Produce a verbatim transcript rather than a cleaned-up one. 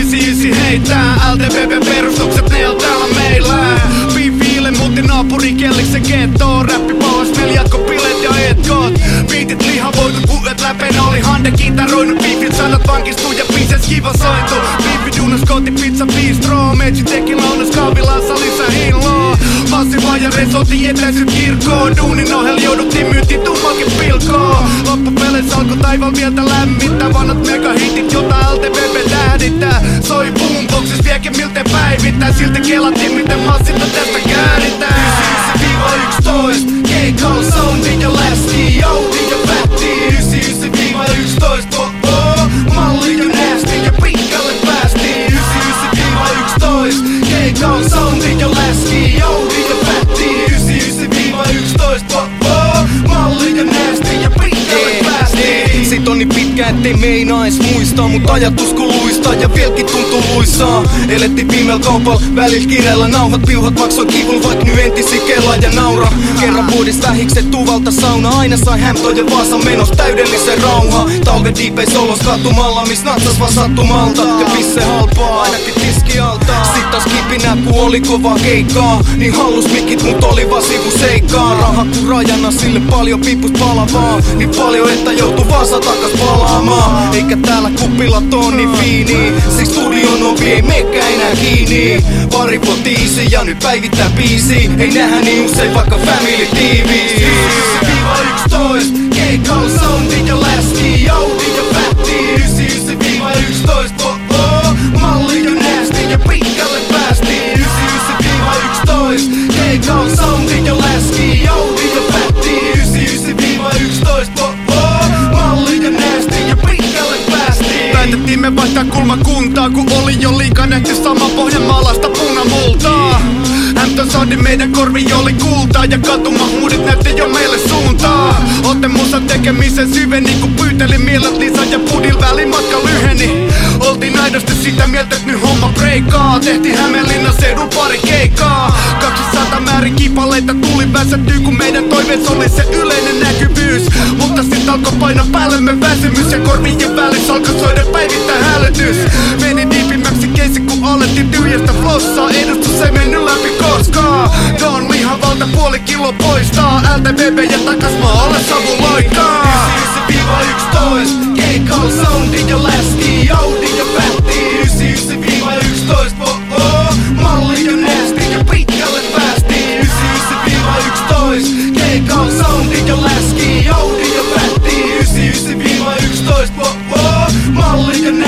yhdeksänkymmentäyhdeksän heittää L T V P perustukset, ne on täällä meillä. Fiifiille muutti naapuri kelliksen gettoon. Räppi pauhas, meillä jatko bileet ja etkot. Beatit lihavoitu, puet läpenä oli hande kitaroinut. Fiifit sanat vankistuu ja biises kiva sointu. Fiifi duunas koti pizza bistro. Metsi teki launas kahvilaan salissa hinloo. Massiva ja resoti etäisyt kirkkoon. Duunin ohel jouduttiin myyntiin tummakin pilkkoon. Loppupeleissä alkoi taival mieltä lämmittää. Vanhat megahitit, jota L T V P tähdittää. Soi boomboxis viekin miltei päivittää. Silti kelattiin miten massinta tästä kääritään. yhdeksänkymmentäyksi yksitoista Keikalla soundi ja läski. Joudi ja pätti yhdeksänkymmentäyhdeksän yksitoista oh oh. Malli ja nasty ja pitkälle päästiin. yhdeksänkymmentäyhdeksän yksitoista Keikalla soundi ja läski. Joudi ja pätti yhdeksänkymmentäyhdeksän yksitoista oh oh. Malli ja nasty ja pitkälle päästiin. Sit on niin pitkä ettei meinaa ees muistaa. Mut ajatus kuluista ja vieläkin tuntuu luissaa. Elettiin viimeellä kaupalla, välillä kireellä nauhat. Piuhat maksoi kivul vaik nyt entisi kelaa ja naura. Kerran vuodis vähikset tuvalta sauna. Aina sai Hämtoon ja Vaasan menos täydellisen rauha. Tauke diipeis olos katumalla, mis natsas vaan sattumalta. Ja pisse halpaa, ainakin tiski altaa. Sit taas kipinä ku oli kova keikkaa. Niin hallus mikit mut oli vaan sivuseikkaa. Raha ku rajana sille paljon piipus palavaa. Niin paljon että joutuu Vaasa takas palaamaan. Eikä täällä kuppilat on niin fiini. Siksi studion ovi ei meekkä enää kiinni. Pari potiisi ja nyt päivittää biisi. Ei nähdä niin usein vaikka family tiivis. yhdeksänkymmentäyksi yksitoista Keikalla soundi ja läski. Joudi ja pätti yhdeksänkymmentäyhdeksän yksitoista oh oh. Malli ja nasty ja pitkälle päästiin. yhdeksänkymmentäyhdeksän yksitoista Keikalla soundi ja läski. Joudi ja pätti yhdeksänkymmentäyhdeksän yksitoista oh oh. Malli ja nasty ja pitkälle päästiin. Päätettiin me vaihtaa kulmakuntaa, kun oli jo liikaa nähty sama Pohjanmaalaista punamultaa. Hämtön saadi meidän korvi oli kultaa ja katumahmuudit näytti jo meille suuntaa. Otte musan tekemisen syveni, kun pyytelin mielet lisää ja pudil välin matka lyheni. Oltiin aidosti sitä mieltä, et nyt homma breikkaa. Tehtiin Hämeenlinnan seudun pari keikkaa. kaksisataa määrin kipaleita tuli väsättyy, kun meidän toiveet oli se yleinen näkyvyys. Mutta sit alkoi paina päällemme väsymys ja korvien välissä alkoi soida päivittää hälytys. Meni diipimmäksi keisi, kun alettiin tyhjästä flossaa. Edustus ei mennyt läpi koskaan. Don lihavalta puoli kilo poistaa. L T V P ja takas maalle savuloikaa. yhdeksänkymmentäyhdeksän yksitoista Keikalla soundi ja läski. Joudi ja pätti yhdeksänkymmentäyhdeksän yksitoista oh oh. Malli ja nasty ja pitkälle päästiin. yhdeksänkymmentäyhdeksän yksitoista Keikalla soundi ja läski. Joudi ja pätti yhdeksänkymmentäyhdeksän yksitoista oh oh. Malli ja nasty